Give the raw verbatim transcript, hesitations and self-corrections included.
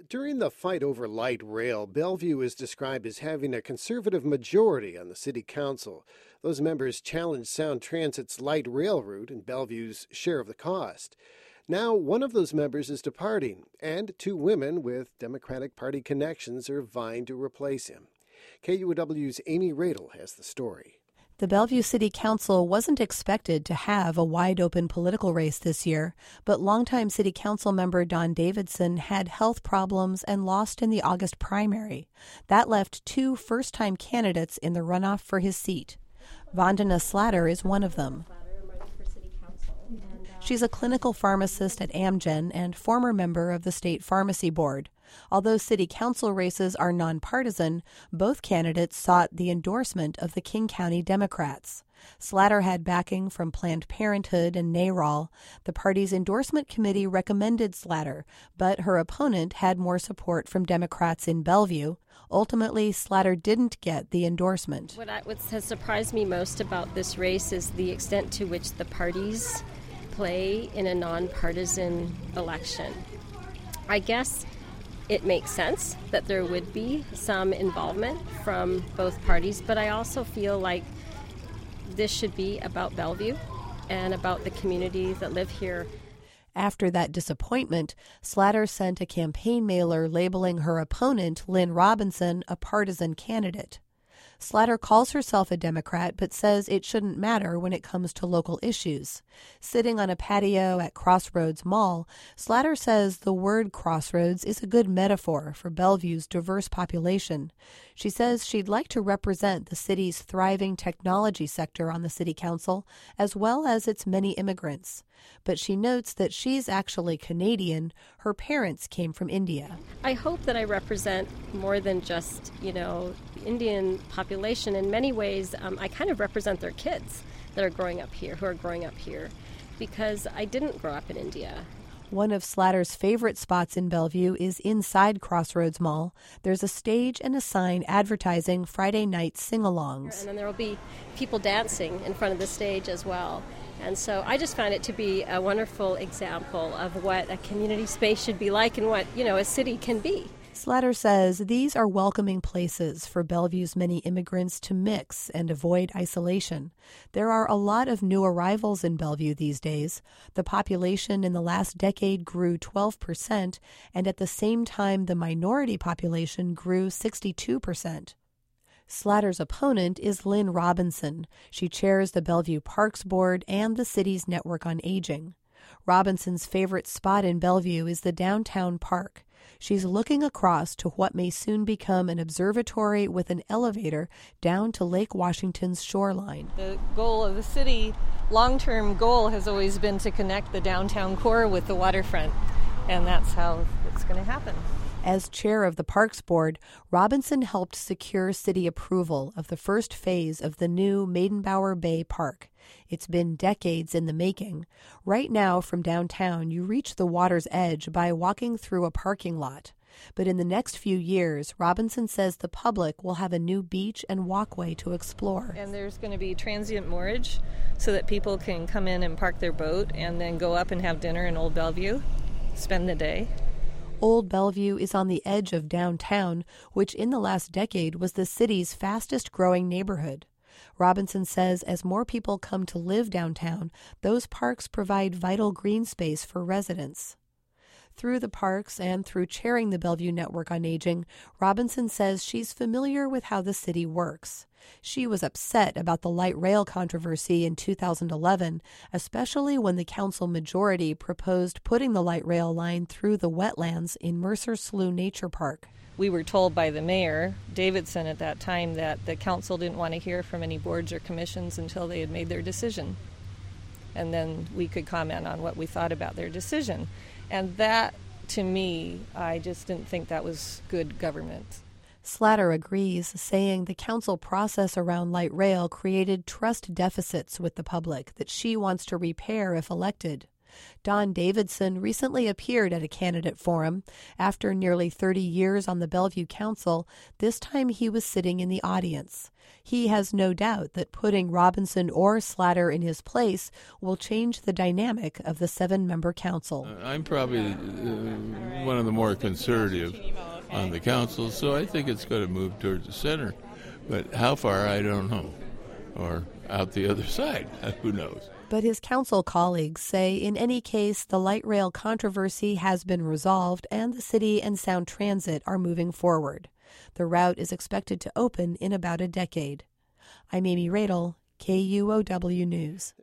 During the fight over light rail, Bellevue is described as having a conservative majority on the city council. Those members challenged Sound Transit's light rail route and Bellevue's share of the cost. Now, one of those members is departing, and two women with Democratic Party connections are vying to replace him. K U O W's Amy Radel has the story. The Bellevue City Council wasn't expected to have a wide-open political race this year, but longtime City Council member Don Davidson had health problems and lost in the August primary. That left two first-time candidates in the runoff for his seat. Vandana Slatter is one of them. She's a clinical pharmacist at Amgen and former member of the State Pharmacy Board. Although city council races are nonpartisan, both candidates sought the endorsement of the King County Democrats. Slatter had backing from Planned Parenthood and NARAL. The party's endorsement committee recommended Slatter, but her opponent had more support from Democrats in Bellevue. Ultimately, Slatter didn't get the endorsement. What, I, what has surprised me most about this race is the extent to which the parties play in a nonpartisan election. I guess it makes sense that there would be some involvement from both parties, but I also feel like this should be about Bellevue and about the community that live here. After that disappointment, Slatter sent a campaign mailer labeling her opponent, Lynn Robinson, a partisan candidate. Slatter calls herself a Democrat but says it shouldn't matter when it comes to local issues. Sitting on a patio at Crossroads Mall, Slatter says the word crossroads is a good metaphor for Bellevue's diverse population. She says she'd like to represent the city's thriving technology sector on the city council, as well as its many immigrants. But she notes that she's actually Canadian. Her parents came from India. I hope that I represent more than just, you know, the Indian population. In many ways, um, I kind of represent their kids that are growing up here, who are growing up here, because I didn't grow up in India. One of Slatter's favorite spots in Bellevue is inside Crossroads Mall. There's a stage and a sign advertising Friday night sing-alongs. And then there will be people dancing in front of the stage as well. And so I just found it to be a wonderful example of what a community space should be like and what, you know, a city can be. Slatter says these are welcoming places for Bellevue's many immigrants to mix and avoid isolation. There are a lot of new arrivals in Bellevue these days. The population in the last decade grew twelve percent, and at the same time the minority population grew sixty-two percent. Slatter's opponent is Lynn Robinson. She chairs the Bellevue Parks Board and the city's Network on Aging. Robinson's favorite spot in Bellevue is the downtown park. She's looking across to what may soon become an observatory with an elevator down to Lake Washington's shoreline. The goal of the city, long-term goal, has always been to connect the downtown core with the waterfront, and that's how it's going to happen. As chair of the Parks Board, Robinson helped secure city approval of the first phase of the new Maidenbower Bay Park. It's been decades in the making. Right now, from downtown, you reach the water's edge by walking through a parking lot. But in the next few years, Robinson says the public will have a new beach and walkway to explore. And there's going to be transient moorage so that people can come in and park their boat and then go up and have dinner in Old Bellevue, spend the day. Old Bellevue is on the edge of downtown, which in the last decade was the city's fastest-growing neighborhood. Robinson says as more people come to live downtown, those parks provide vital green space for residents. Through the parks and through chairing the Bellevue Network on Aging, Robinson says she's familiar with how the city works. She was upset about the light rail controversy in two thousand eleven, especially when the council majority proposed putting the light rail line through the wetlands in Mercer Slough Nature Park. We were told by the mayor, Davidson, at that time, that the council didn't want to hear from any boards or commissions until they had made their decision. And then we could comment on what we thought about their decision. And that, to me, I just didn't think that was good government. Slatter agrees, saying the council process around light rail created trust deficits with the public that she wants to repair if elected. Don Davidson recently appeared at a candidate forum. After nearly thirty years on the Bellevue Council, this time he was sitting in the audience. He has no doubt that putting Robinson or Slatter in his place will change the dynamic of the seven-member council. Uh, I'm probably uh, one of the more conservative on the council, so I think it's going to move towards the center. But how far, I don't know. Or out the other side, who knows? But his council colleagues say in any case, the light rail controversy has been resolved and the city and Sound Transit are moving forward. The route is expected to open in about a decade. I'm Amy Radel, K U O W News.